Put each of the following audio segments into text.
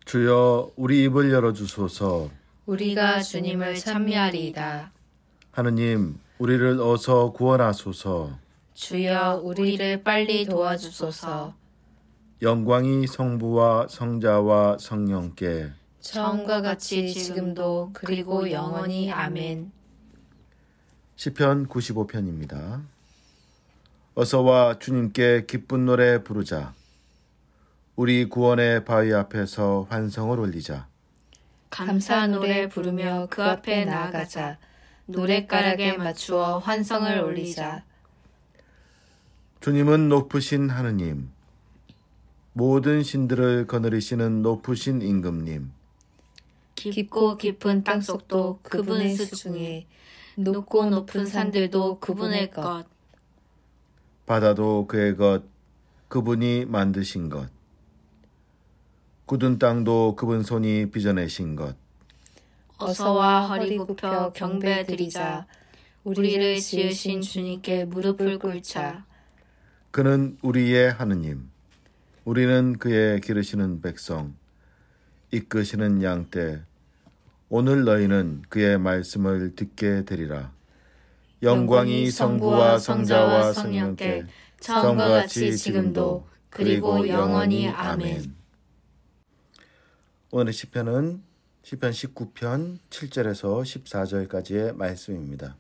주여 우리 입을 열어주소서. 우리가 주님을 찬미하리이다. 하느님 우리를 어서 구원하소서. 주여 우리를 빨리 도와주소서. 영광이 성부와 성자와 성령께 처음과 같이 지금도 그리고 영원히 아멘. 시편 95편입니다. 어서와 주님께 기쁜 노래 부르자. 우리 구원의 바위 앞에서 환성을 올리자. 감사 노래 부르며 그 앞에 나아가자. 노랫가락에 맞추어 환성을 올리자. 주님은 높으신 하느님, 모든 신들을 거느리시는 높으신 임금님, 깊고 깊은 땅속도 그분의 수중에, 높고 높은 산들도 그분의 것, 바다도 그의 것, 그분이 만드신 것, 굳은 땅도 그분 손이 빚어내신 것. 어서와 허리 굽혀 경배드리자. 우리를 지으신 주님께 무릎을 꿇자. 그는 우리의 하느님, 우리는 그의 기르시는 백성, 이끄시는 양떼. 오늘 너희는 그의 말씀을 듣게 되리라. 영광이 성부와 성자와 성령께 처음과 같이 지금도 그리고 영원히 아멘. 오늘 시편은 시편 19편 7절에서 14절까지의 말씀입니다.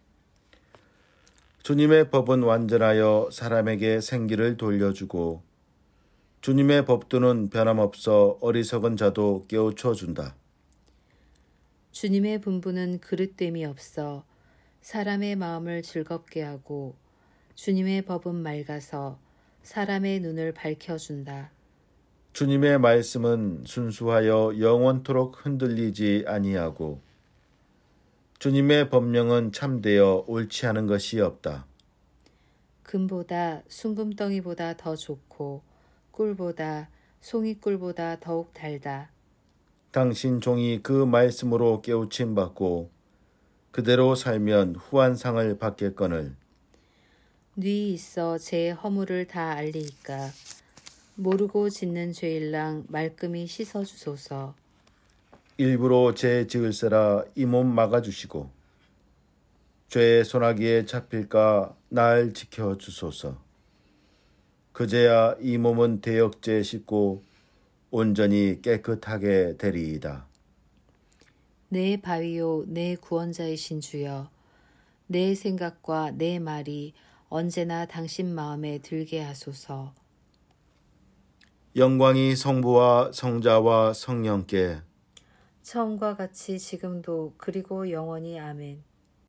주님의 법은 완전하여 사람에게 생기를 돌려주고 주님의 법도는 변함없어 어리석은 자도 깨우쳐 준다. 주님의 분부는 그릇됨이 없어 사람의 마음을 즐겁게 하고 주님의 법은 맑아서 사람의 눈을 밝혀준다. 주님의 말씀은 순수하여 영원토록 흔들리지 아니하고 주님의 법령은 참되어 옳지 않은 것이 없다. 금보다 순금덩이보다 더 좋고 꿀보다 송이꿀보다 더욱 달다. 당신 종이 그 말씀으로 깨우침 받고 그대로 살면 후한상을 받겠거늘. 뉘 있어 제 허물을 다 알리이까. 모르고 짓는 죄일랑 말끔히 씻어주소서. 일부러 죄 지을세라 이 몸 막아주시고 죄의 소나기에 잡힐까 날 지켜주소서. 그제야 이 몸은 대역죄 씻고 온전히 깨끗하게 되리이다. 내 바위요 내 구원자이신 주여, 내 생각과 내 말이 언제나 당신 마음에 들게 하소서. 영광이 성부와 성자와 성령께 처음과 같이 지금도 그리고 영원히 아멘.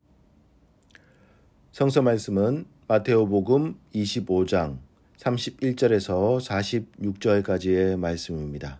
성서 말씀은 마테오복음 25장 31절에서 46절까지의 말씀입니다.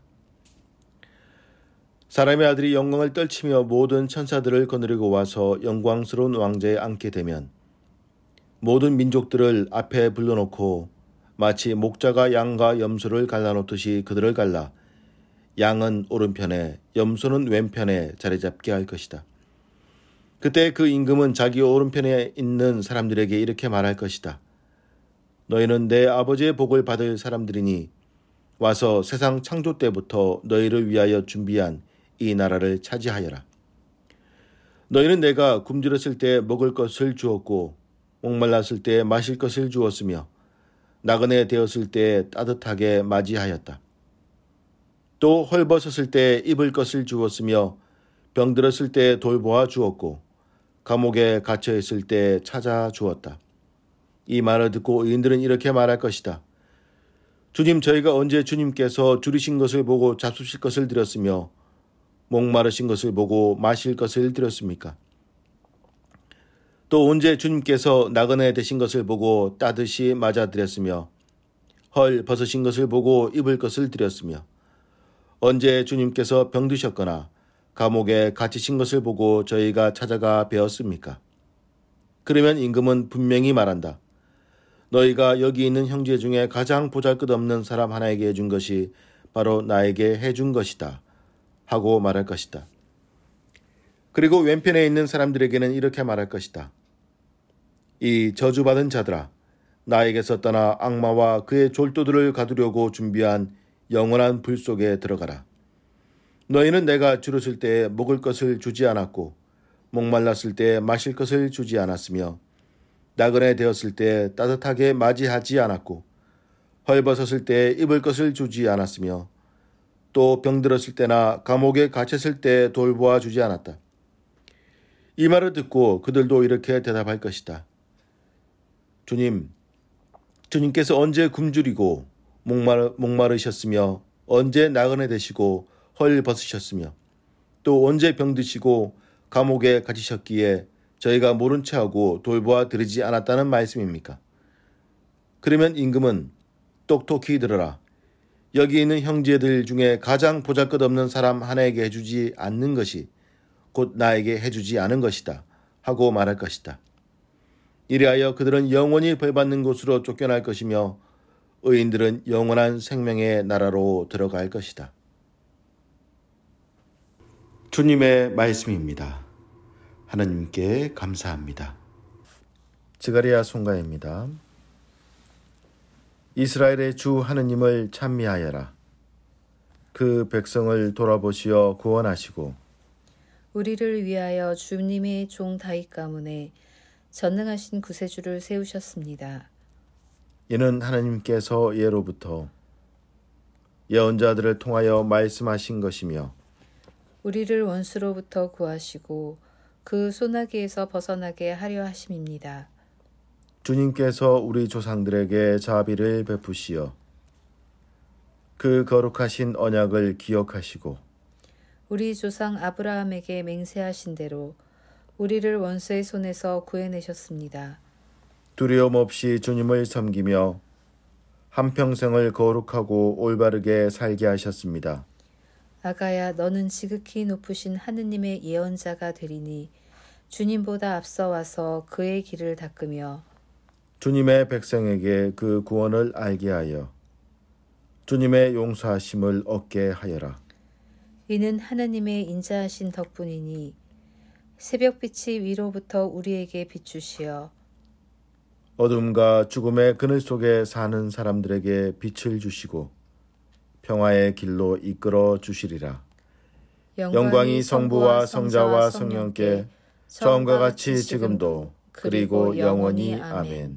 사람의 아들이 영광을 떨치며 모든 천사들을 거느리고 와서 영광스러운 왕좌에 앉게 되면 모든 민족들을 앞에 불러놓고 마치 목자가 양과 염소를 갈라놓듯이 그들을 갈라 양은 오른편에 염소는 왼편에 자리 잡게 할 것이다. 그때 그 임금은 자기 오른편에 있는 사람들에게 이렇게 말할 것이다. 너희는 내 아버지의 복을 받을 사람들이니 와서 세상 창조 때부터 너희를 위하여 준비한 이 나라를 차지하여라. 너희는 내가 굶주렸을 때 먹을 것을 주었고 목말랐을 때 마실 것을 주었으며 나그네 되었을 때 따뜻하게 맞이하였다. 또 헐벗었을 때 입을 것을 주었으며 병들었을 때 돌보아 주었고 감옥에 갇혀 있을 때 찾아 주었다. 이 말을 듣고 의인들은 이렇게 말할 것이다. 주님, 저희가 언제 주님께서 줄이신 것을 보고 잡수실 것을 드렸으며 목마르신 것을 보고 마실 것을 드렸습니까? 또 언제 주님께서 나그네 되신 것을 보고 따듯이 맞아드렸으며 헐 벗으신 것을 보고 입을 것을 드렸으며 언제 주님께서 병드셨거나 감옥에 갇히신 것을 보고 저희가 찾아가 배웠습니까? 그러면 임금은 분명히 말한다. 너희가 여기 있는 형제 중에 가장 보잘것없는 사람 하나에게 해준 것이 바로 나에게 해준 것이다 하고 말할 것이다. 그리고 왼편에 있는 사람들에게는 이렇게 말할 것이다. 이 저주받은 자들아, 나에게서 떠나 악마와 그의 졸도들을 가두려고 준비한 영원한 불 속에 들어가라. 너희는 내가 줄었을 때 먹을 것을 주지 않았고 목말랐을 때 마실 것을 주지 않았으며 나그네 되었을 때 따뜻하게 맞이하지 않았고 헐벗었을 때 입을 것을 주지 않았으며 또 병들었을 때나 감옥에 갇혔을 때 돌보아 주지 않았다. 이 말을 듣고 그들도 이렇게 대답할 것이다. 주님께서 언제 굶주리고 목마르셨으며 언제 나그네 되시고 헐벗으셨으며 또 언제 병드시고 감옥에 갇히셨기에 저희가 모른 체하고 돌보아 드리지 않았다는 말씀입니까? 그러면 임금은 똑똑히 들으라. 여기 있는 형제들 중에 가장 보잘것없는 사람 하나에게 해주지 않는 것이 곧 나에게 해주지 않은 것이다 하고 말할 것이다. 이리하여 그들은 영원히 벌받는 곳으로 쫓겨날 것이며 의인들은 영원한 생명의 나라로 들어갈 것이다. 주님의 말씀입니다. 하나님께 감사합니다. 지가리야 송가입니다. 이스라엘의 주 하느님을 찬미하여라. 그 백성을 돌아보시어 구원하시고 우리를 위하여 주님의 종 다윗 가문에 전능하신 구세주를 세우셨습니다. 이는 하나님께서 예로부터 예언자들을 통하여 말씀하신 것이며 우리를 원수로부터 구하시고 그 소나기에서 벗어나게 하려 하심입니다. 주님께서 우리 조상들에게 자비를 베푸시어 그 거룩하신 언약을 기억하시고 우리 조상 아브라함에게 맹세하신 대로 우리를 원수의 손에서 구해내셨습니다. 두려움 없이 주님을 섬기며 한평생을 거룩하고 올바르게 살게 하셨습니다. 아가야, 너는 지극히 높으신 하느님의 예언자가 되리니 주님보다 앞서 와서 그의 길을 닦으며 주님의 백성에게 그 구원을 알게 하여 주님의 용서하심을 얻게 하여라. 이는 하느님의 인자하신 덕분이니 새벽빛이 위로부터 우리에게 비추시어 어둠과 죽음의 그늘 속에 사는 사람들에게 빛을 주시고 평화의 길로 이끌어 주시리라. 영광이 성부와 성자와 성령께 처음과 같이 지금도 그리고 영원히 아멘.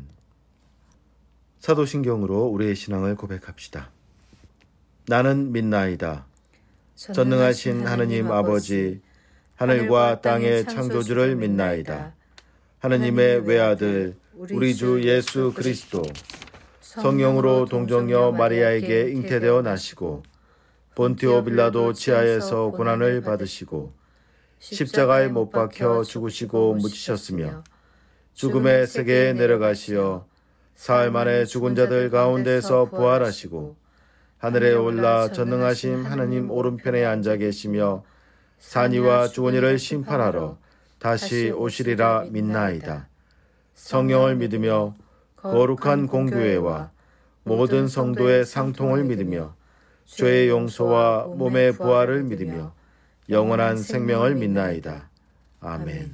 사도신경으로 우리의 신앙을 고백합시다. 나는 믿나이다. 전능하신 하느님 아버지, 하늘과 땅의 창조주를 믿나이다. 하느님의 외아들 우리 주 예수 그리스도 성령으로 동정녀 마리아에게 잉태되어 나시고 본티오 빌라도 지하에서 고난을 받으시고 십자가에 못 박혀 죽으시고 묻히셨으며 죽음의 세계에 내려가시어 사흘 만에 죽은 자들 가운데서 부활하시고 하늘에 올라 전능하신 하느님 오른편에 앉아 계시며 산이와 죽은 이를 심판하러 다시 오시리라 믿나이다. 성령을 믿으며 거룩한 공교회와 모든 성도의 상통을 믿으며 죄의 용서와 몸의 부활을 믿으며 영원한 생명을 믿나이다. 아멘.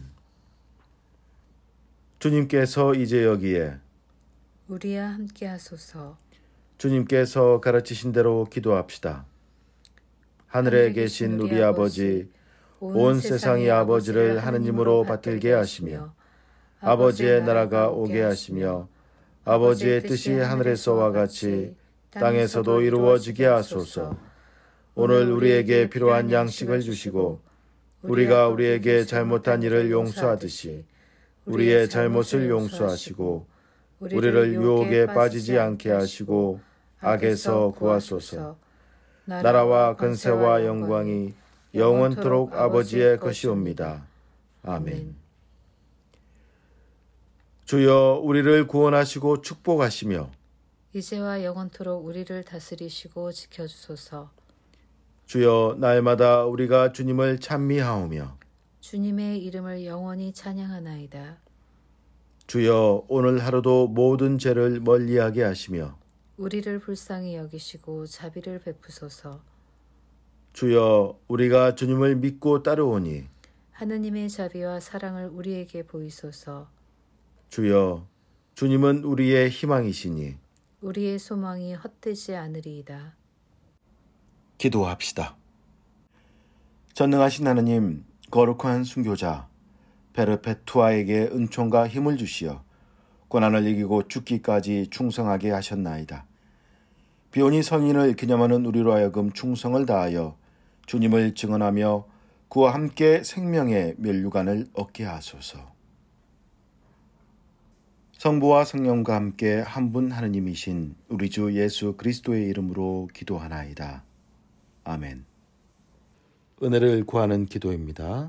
주님께서 이제 여기에 우리와 함께 하소서. 주님께서 가르치신 대로 기도합시다. 하늘에 계신 우리 아버지, 온 세상의 아버지를 하느님으로 받들게 하시며 아버지의 나라가 오게 하시며 아버지의 뜻이 하늘에서와 같이 땅에서도 이루어지게 하소서. 오늘 우리에게 필요한 양식을 주시고 우리가 우리에게 잘못한 일을 용서하듯이 우리의 잘못을 용서하시고 우리를 유혹에 빠지지 않게 하시고 악에서 구하소서. 나라와 근세와 영광이 영원토록 아버지의 것이옵니다. 아멘. 주여 우리를 구원하시고 축복하시며 이제와 영원토록 우리를 다스리시고 지켜주소서. 주여 날마다 우리가 주님을 찬미하오며 주님의 이름을 영원히 찬양하나이다. 주여 오늘 하루도 모든 죄를 멀리하게 하시며 우리를 불쌍히 여기시고 자비를 베푸소서. 주여 우리가 주님을 믿고 따르오니 하느님의 자비와 사랑을 우리에게 보이소서. 주여 주님은 우리의 희망이시니 우리의 소망이 헛되지 않으리이다. 기도합시다. 전능하신 하느님, 거룩한 순교자 베르페투아에게 은총과 힘을 주시어 고난을 이기고 죽기까지 충성하게 하셨나이다. 비오니 성인을 기념하는 우리로 하여금 충성을 다하여 주님을 증언하며 그와 함께 생명의 면류관을 얻게 하소서. 성부와 성령과 함께 한 분 하느님이신 우리 주 예수 그리스도의 이름으로 기도하나이다. 아멘. 은혜를 구하는 기도입니다.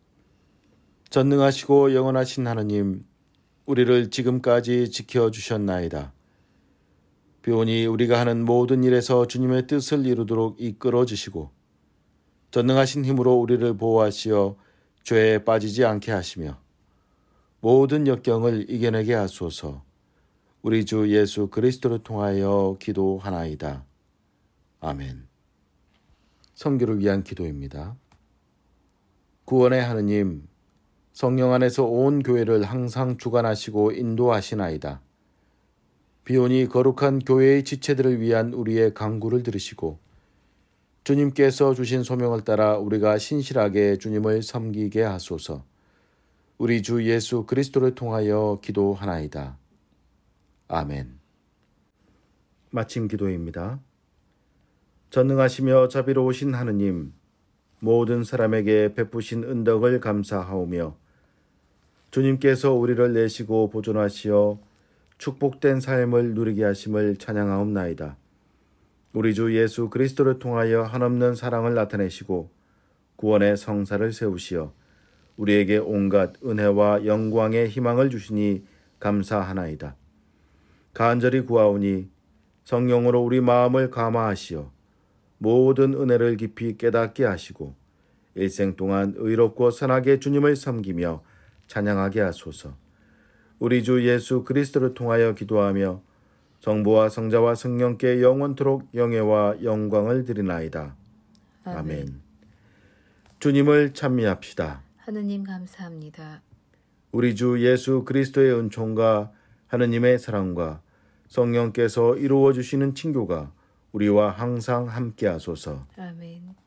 전능하시고 영원하신 하느님, 우리를 지금까지 지켜주셨나이다. 비오니 우리가 하는 모든 일에서 주님의 뜻을 이루도록 이끌어 주시고 전능하신 힘으로 우리를 보호하시어 죄에 빠지지 않게 하시며 모든 역경을 이겨내게 하소서. 우리 주 예수 그리스도를 통하여 기도하나이다. 아멘. 선교를 위한 기도입니다. 구원의 하느님, 성령 안에서 온 교회를 항상 주관하시고 인도하시나이다. 비오니 거룩한 교회의 지체들을 위한 우리의 간구를 들으시고 주님께서 주신 소명을 따라 우리가 신실하게 주님을 섬기게 하소서. 우리 주 예수 그리스도를 통하여 기도하나이다. 아멘. 마침 기도입니다. 전능하시며 자비로우신 하느님, 모든 사람에게 베푸신 은덕을 감사하오며 주님께서 우리를 내시고 보존하시어 축복된 삶을 누리게 하심을 찬양하옵나이다. 우리 주 예수 그리스도를 통하여 한없는 사랑을 나타내시고 구원의 성사를 세우시어 우리에게 온갖 은혜와 영광의 희망을 주시니 감사하나이다. 간절히 구하오니 성령으로 우리 마음을 감화하시어 모든 은혜를 깊이 깨닫게 하시고 일생 동안 의롭고 선하게 주님을 섬기며 찬양하게 하소서. 우리 주 예수 그리스도를 통하여 기도하며 성부와 성자와 성령께 영원토록 영예와 영광을 드리나이다. 아멘. 주님을 찬미합시다. 하느님 감사합니다. 우리 주 예수 그리스도의 은총과 하느님의 사랑과 성령께서 이루어 주시는 친교가 우리와 항상 함께 하소서. 아멘.